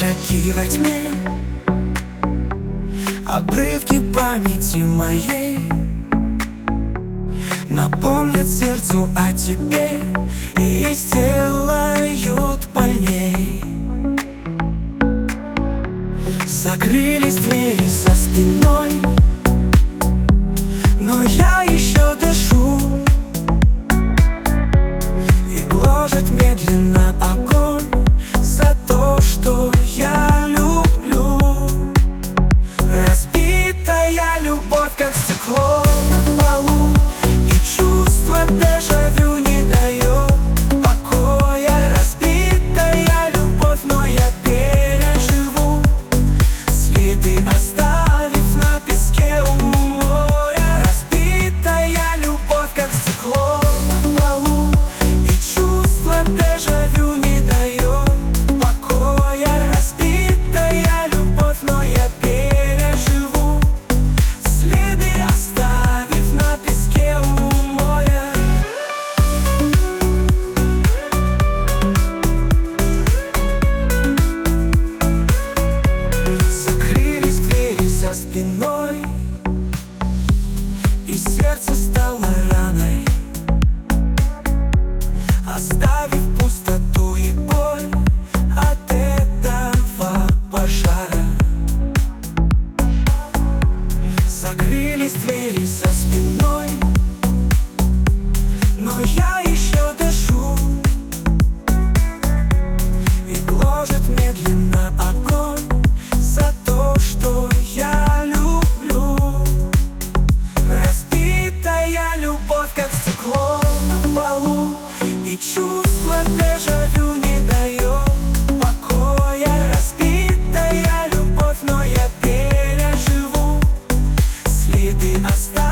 шаги во тьме, обрывки памяти моей напомнят сердцу о тебе и сделают больней. Закрылись двери за спиной, но я еще дышу, и гложет медленно огонь за то, что я люблю. Разбитая любовь, как стекло на полу, и чувство дежавю не дает покоя. Разбитая любовь, но я переживу, следы оставив на песке у моря. Разбитая любовь, как стекло на полу, и чувство дежавю не дает покоя. Разбитая любовь, но я переживу, следы оставив на песке у моря. Закрылись двери за спиной, и сердце стало раной, оставив пустоту и боль от этого пожара. Закрылись двери за спиной, но я еще дышу, и гложет медленно огонь за то, что я люблю. Разбитая любовь, как стекло на полу, и чувство дежавю не дает покоя. Разбитая любовь, но я переживу, следы оставив